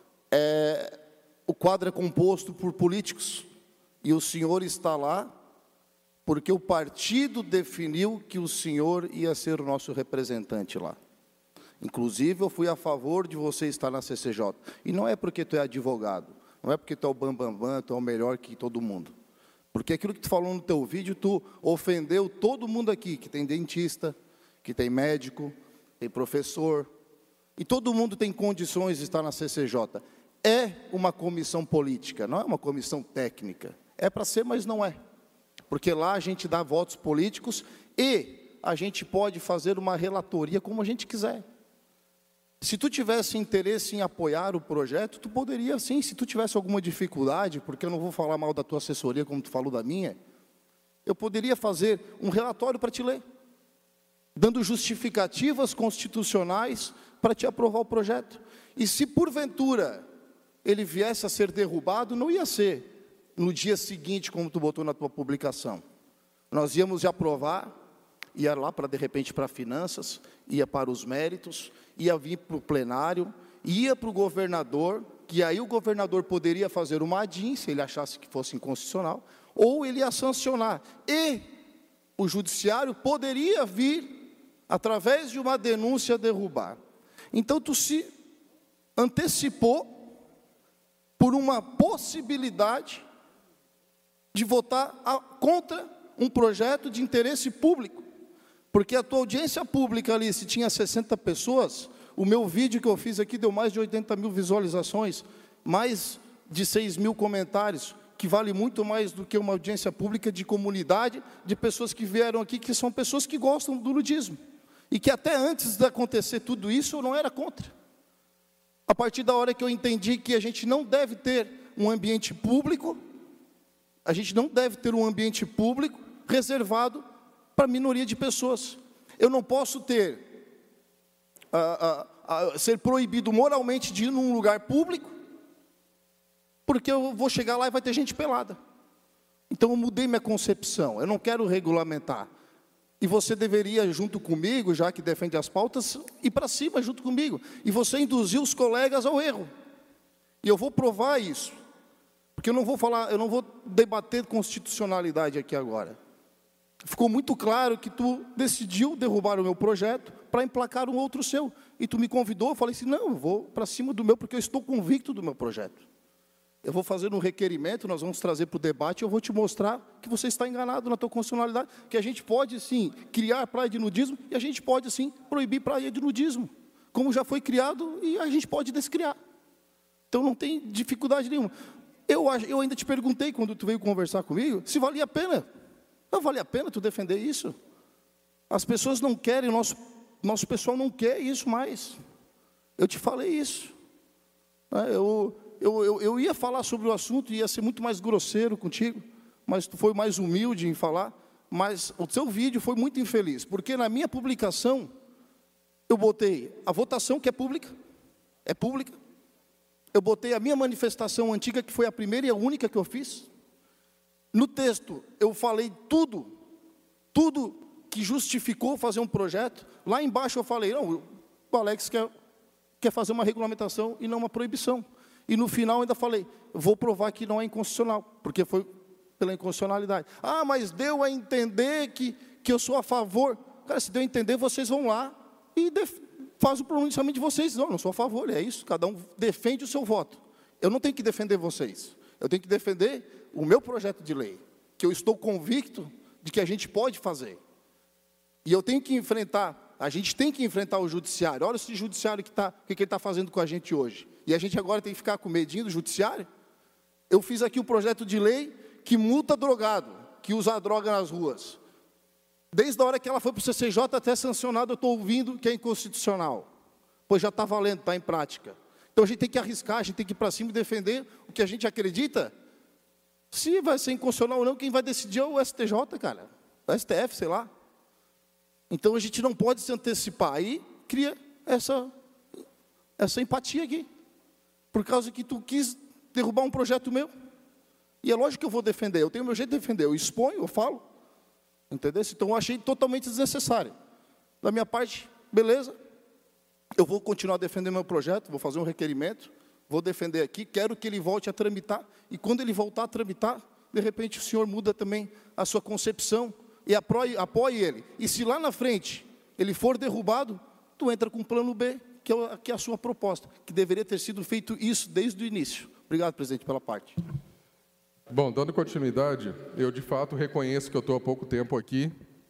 o quadro é composto por políticos, e o senhor está lá porque o partido definiu que o senhor ia ser o nosso representante lá. Inclusive, eu fui a favor de você estar na CCJ. E não é porque tu é advogado, não é porque tu é o bambambam, tu é o melhor que todo mundo. Porque aquilo que tu falou no teu vídeo, tu ofendeu todo mundo aqui, que tem dentista, que tem médico, tem professor, e todo mundo tem condições de estar na CCJ. É uma comissão política, não é uma comissão técnica. É para ser, mas não é. Porque lá a gente dá votos políticos e a gente pode fazer uma relatoria como a gente quiser. Se tu tivesse interesse em apoiar o projeto, tu poderia sim. Se tu tivesse alguma dificuldade, porque eu não vou falar mal da tua assessoria como tu falou da minha, eu poderia fazer um relatório para te ler, dando justificativas constitucionais para te aprovar o projeto. E se porventura ele viesse a ser derrubado, não ia ser no dia seguinte, como tu botou na tua publicação. Nós íamos aprovar, ia lá para, de repente, para finanças, ia para os méritos, ia vir para o plenário, ia para o governador, que aí o governador poderia fazer uma ADIM, se ele achasse que fosse inconstitucional, ou ele ia sancionar. E o judiciário poderia vir, através de uma denúncia, derrubar. Então, tu se antecipou por uma possibilidade de votar contra um projeto de interesse público. Porque a tua audiência pública ali, se tinha 60 pessoas, o meu vídeo que eu fiz aqui deu mais de 80 mil visualizações, mais de 6 mil comentários, que vale muito mais do que uma audiência pública de comunidade, de pessoas que vieram aqui, que são pessoas que gostam do nudismo. E que até antes de acontecer tudo isso, eu não era contra. A partir da hora que eu entendi que a gente não deve ter um ambiente público, reservado para a minoria de pessoas. Eu não posso ser proibido moralmente de ir num lugar público, porque eu vou chegar lá e vai ter gente pelada. Então eu mudei minha concepção, eu não quero regulamentar. E você deveria, junto comigo, já que defende as pautas, ir para cima junto comigo. E você induziu os colegas ao erro. E eu vou provar isso. Porque eu não vou debater constitucionalidade aqui agora. Ficou muito claro que tu decidiu derrubar o meu projeto para emplacar um outro seu. E tu me convidou, eu falei assim, não, eu vou para cima do meu, porque eu estou convicto do meu projeto. Eu vou fazer um requerimento, nós vamos trazer para o debate, e eu vou te mostrar que você está enganado na tua constitucionalidade, que a gente pode, sim, criar praia de nudismo, e a gente pode, sim, proibir praia de nudismo, como já foi criado, e a gente pode descriar. Então, não tem dificuldade nenhuma. Eu ainda te perguntei, quando tu veio conversar comigo, se valia a pena. Não valia a pena tu defender isso? As pessoas não querem o nosso nosso pessoal não quer isso mais. Eu te falei isso. Eu ia falar sobre o assunto, ia ser muito mais grosseiro contigo, mas tu foi mais humilde em falar. Mas o seu vídeo foi muito infeliz, porque na minha publicação, eu botei a votação, que é pública. Eu botei a minha manifestação antiga, que foi a primeira e a única que eu fiz. No texto, eu falei tudo que justificou fazer um projeto. Lá embaixo eu falei, não, o Alex quer fazer uma regulamentação e não uma proibição. E no final ainda falei, vou provar que não é inconstitucional, porque foi pela inconstitucionalidade. Ah, mas deu a entender que eu sou a favor. Cara, se deu a entender, vocês vão lá e faz o pronunciamento de vocês. Não sou a favor, é isso. Cada um defende o seu voto. Eu não tenho que defender vocês. Eu tenho que defender o meu projeto de lei, que eu estou convicto de que a gente pode fazer. E eu tenho que enfrentar, a gente tem que enfrentar o judiciário. Olha esse judiciário o que ele está fazendo com a gente hoje. E a gente agora tem que ficar com medinho do judiciário? Eu fiz aqui um projeto de lei que multa drogado, que usa droga nas ruas. Desde a hora que ela foi para o CCJ até sancionada, eu estou ouvindo que é inconstitucional. Pois já está valendo, está em prática. Então a gente tem que arriscar, a gente tem que ir para cima e defender o que a gente acredita. Se vai ser inconstitucional ou não, quem vai decidir é o STJ, cara. O STF, sei lá. Então a gente não pode se antecipar. Aí cria essa empatia aqui. Por causa que tu quis derrubar um projeto meu. E é lógico que eu vou defender, eu tenho o meu jeito de defender, eu exponho, eu falo. Entendeu? Então eu achei totalmente desnecessário. Da minha parte, beleza. Eu vou continuar defendendo meu projeto, vou fazer um requerimento, vou defender aqui, quero que ele volte a tramitar. E quando ele voltar a tramitar, de repente o senhor muda também a sua concepção e apoie ele. E se lá na frente ele for derrubado, tu entra com o plano B, que é a sua proposta, que deveria ter sido feito isso desde o início. Obrigado, presidente, pela parte. Bom, dando continuidade, eu de fato reconheço que eu estou há pouco tempo aqui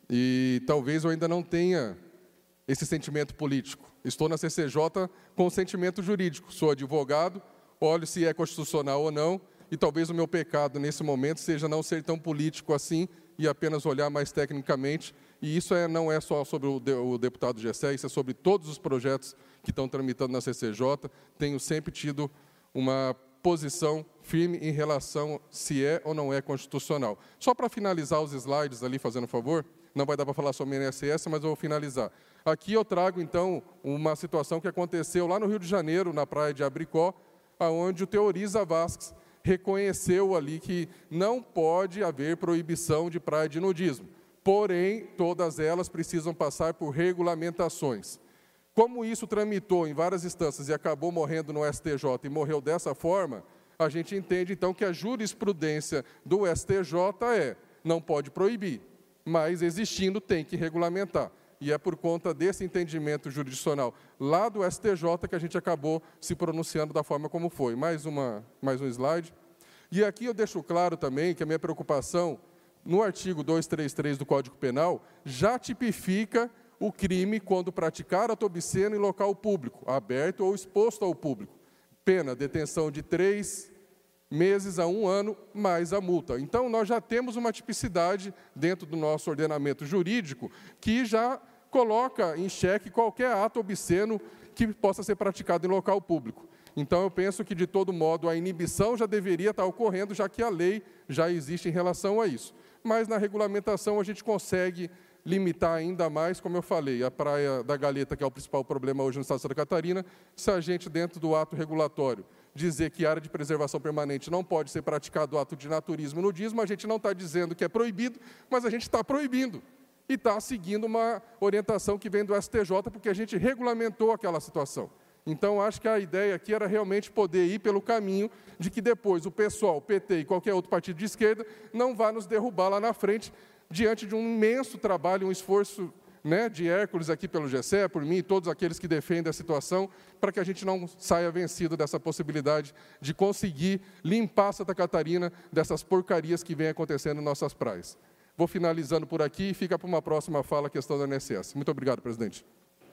e talvez eu ainda não tenha esse sentimento político. Estou na CCJ com sentimento jurídico, sou advogado, olho se é constitucional ou não, e talvez o meu pecado nesse momento seja não ser tão político assim e apenas olhar mais tecnicamente. E isso não é só sobre o deputado Gessé, isso é sobre todos os projetos que estão tramitando na CCJ. Tenho sempre tido uma posição firme em relação se é ou não é constitucional. Só para finalizar os slides ali, fazendo um favor, não vai dar para falar sobre o INSS, mas eu vou finalizar. Aqui eu trago, então, uma situação que aconteceu lá no Rio de Janeiro, na praia de Abricó, onde o Teoriza Vasques reconheceu ali que não pode haver proibição de praia de nudismo. Porém, todas elas precisam passar por regulamentações. Como isso tramitou em várias instâncias e acabou morrendo no STJ e morreu dessa forma, a gente entende, então, que a jurisprudência do STJ não pode proibir, mas existindo tem que regulamentar. E é por conta desse entendimento jurisdicional lá do STJ que a gente acabou se pronunciando da forma como foi. Mais um slide. E aqui eu deixo claro também que a minha preocupação, no artigo 233 do Código Penal, já tipifica o crime quando praticar ato obsceno em local público, aberto ou exposto ao público. Pena, detenção de 3 meses a 1 ano, mais a multa. Então, nós já temos uma tipicidade dentro do nosso ordenamento jurídico que já coloca em xeque qualquer ato obsceno que possa ser praticado em local público. Então, eu penso que, de todo modo, a inibição já deveria estar ocorrendo, já que a lei já existe em relação a isso. Mas, na regulamentação, a gente consegue limitar ainda mais, como eu falei, a Praia da Galeta, que é o principal problema hoje no estado de Santa Catarina, se a gente, dentro do ato regulatório, dizer que a área de preservação permanente não pode ser praticado o ato de naturismo e nudismo, a gente não está dizendo que é proibido, mas a gente está proibindo. E está seguindo uma orientação que vem do STJ, porque a gente regulamentou aquela situação. Então, acho que a ideia aqui era realmente poder ir pelo caminho de que depois o PSOL, o PT e qualquer outro partido de esquerda não vá nos derrubar lá na frente, diante de um imenso trabalho, um esforço, né, de Hércules aqui pelo Gessé, por mim e todos aqueles que defendem a situação, para que a gente não saia vencido dessa possibilidade de conseguir limpar Santa Catarina dessas porcarias que vêm acontecendo em nossas praias. Vou finalizando por aqui e fica para uma próxima fala a questão do INSS. Muito obrigado, presidente.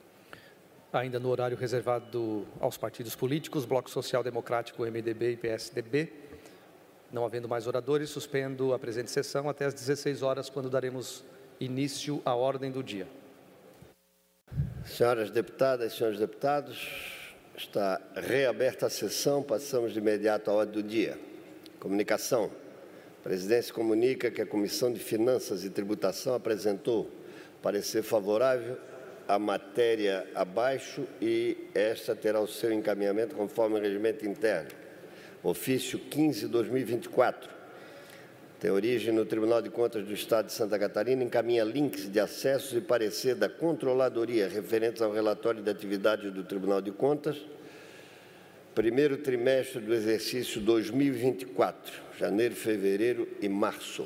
Ainda no horário reservado aos partidos políticos, Bloco Social Democrático, MDB e PSDB, não havendo mais oradores, suspendo a presente sessão até às 16 horas, quando daremos início à ordem do dia. Senhoras deputadas, senhores deputados, está reaberta a sessão. Passamos de imediato à ordem do dia. Comunicação. A presidência comunica que a Comissão de Finanças e Tributação apresentou parecer favorável à matéria abaixo e esta terá o seu encaminhamento conforme o regimento interno. Ofício 15/2024. Tem origem no Tribunal de Contas do Estado de Santa Catarina, encaminha links de acessos e parecer da Controladoria referentes ao relatório de atividade do Tribunal de Contas, primeiro trimestre do exercício 2024, janeiro, fevereiro e março.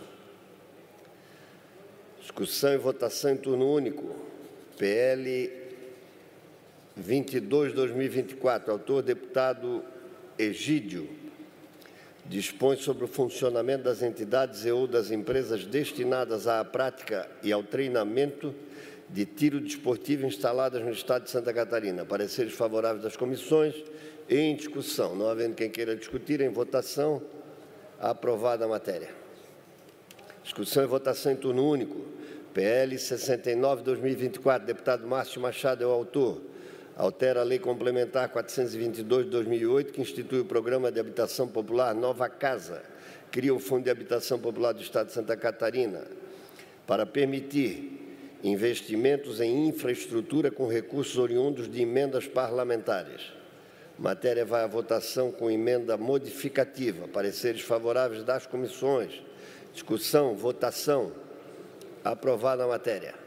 Discussão e votação em turno único. PL 22/2024, autor deputado Egídio. Dispõe sobre o funcionamento das entidades e ou das empresas destinadas à prática e ao treinamento de tiro desportivo instaladas no Estado de Santa Catarina. Pareceres favoráveis das comissões. Em discussão. Não havendo quem queira discutir, em votação, aprovada a matéria. Discussão e votação em turno único. PL 69/2024, deputado Márcio Machado é o autor. Altera a Lei Complementar 422 de 2008, que institui o Programa de Habitação Popular Nova Casa, cria o Fundo de Habitação Popular do Estado de Santa Catarina, para permitir investimentos em infraestrutura com recursos oriundos de emendas parlamentares. Matéria vai à votação com emenda modificativa. Pareceres favoráveis das comissões. Discussão, votação. Aprovada a matéria.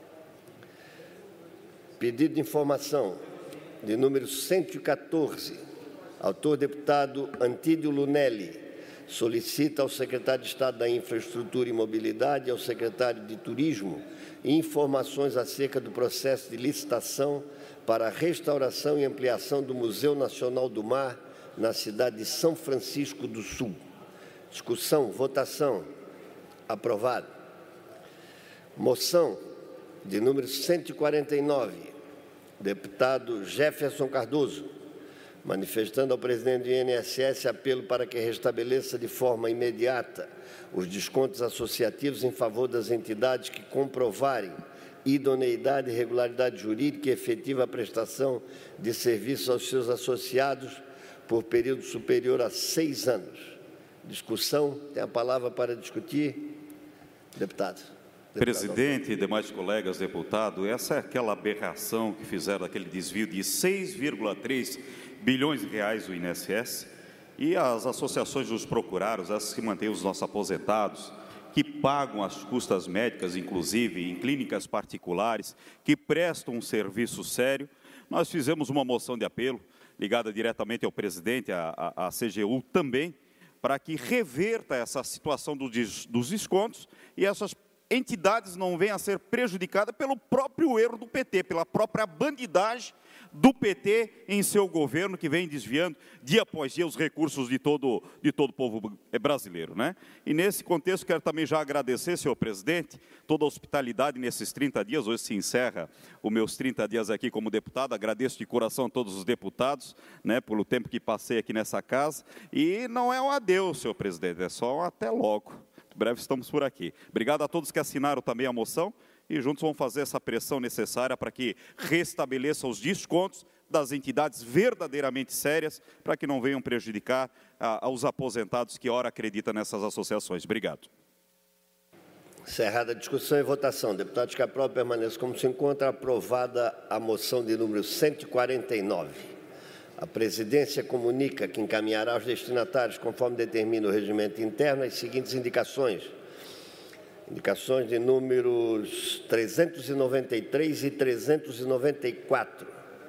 Pedido de informação de número 114. Autor deputado Antídio Lunelli. Solicita ao secretário de Estado da Infraestrutura e Mobilidade e ao secretário de Turismo informações acerca do processo de licitação para a restauração e ampliação do Museu Nacional do Mar na cidade de São Francisco do Sul. Discussão, votação. Aprovado. Moção de número 149, deputado Jefferson Cardoso, manifestando ao presidente do INSS apelo para que restabeleça de forma imediata os descontos associativos em favor das entidades que comprovarem idoneidade e regularidade jurídica e efetiva prestação de serviços aos seus associados por período superior a 6 anos. Discussão. Tem a palavra para discutir. Deputado. Presidente e demais colegas deputados, essa é aquela aberração que fizeram aquele desvio de 6,3 bilhões de reais do INSS, e as associações dos procurados, essas que mantêm os nossos aposentados, que pagam as custas médicas, inclusive em clínicas particulares, que prestam um serviço sério. Nós fizemos uma moção de apelo, ligada diretamente ao presidente, à CGU também, para que reverta essa situação dos descontos e essas entidades não venham a ser prejudicadas pelo próprio erro do PT, pela própria bandidagem do PT em seu governo, que vem desviando dia após dia os recursos de todo o povo brasileiro, né? E nesse contexto quero também já agradecer, senhor presidente, toda a hospitalidade nesses 30 dias, hoje se encerra os meus 30 dias aqui como deputado, agradeço de coração a todos os deputados, né, pelo tempo que passei aqui nessa casa, e não é um adeus, senhor presidente, é só um até logo. Breve estamos por aqui. Obrigado a todos que assinaram também a moção e juntos vamos fazer essa pressão necessária para que restabeleça os descontos das entidades verdadeiramente sérias, para que não venham prejudicar aos aposentados que ora acreditam nessas associações. Obrigado. Encerrada a discussão e votação. Deputados que aprovam permaneçam como se encontra. Aprovada a moção de número 149. A presidência comunica que encaminhará aos destinatários, conforme determina o regimento interno, as seguintes indicações. Indicações de números 393 e 394.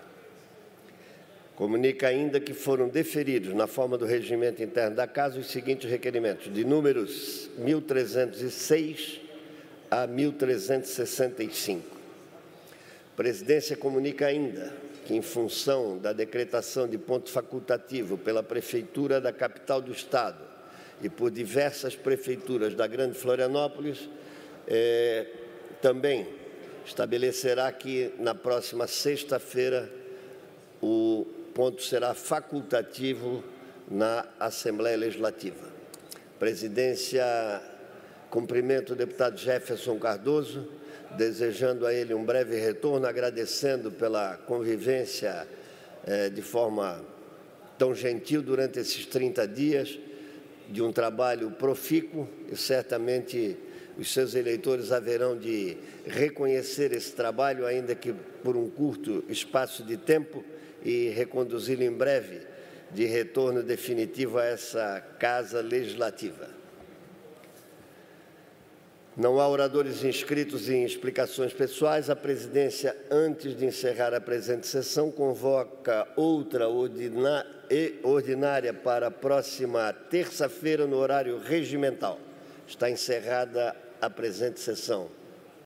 Comunica ainda que foram deferidos, na forma do regimento interno da Casa, os seguintes requerimentos, de números 1306 a 1365. A presidência comunica ainda que, em função da decretação de ponto facultativo pela Prefeitura da capital do Estado e por diversas prefeituras da Grande Florianópolis, também estabelecerá que, na próxima sexta-feira, o ponto será facultativo na Assembleia Legislativa. Presidência cumprimenta o deputado Jefferson Cardoso, desejando a ele um breve retorno, agradecendo pela convivência de forma tão gentil durante esses 30 dias, de um trabalho profícuo, e certamente os seus eleitores haverão de reconhecer esse trabalho, ainda que por um curto espaço de tempo, e reconduzi-lo em breve de retorno definitivo a essa Casa Legislativa. Não há oradores inscritos em explicações pessoais. A presidência, antes de encerrar a presente sessão, convoca outra ordinária para a próxima terça-feira, no horário regimental. Está encerrada a presente sessão.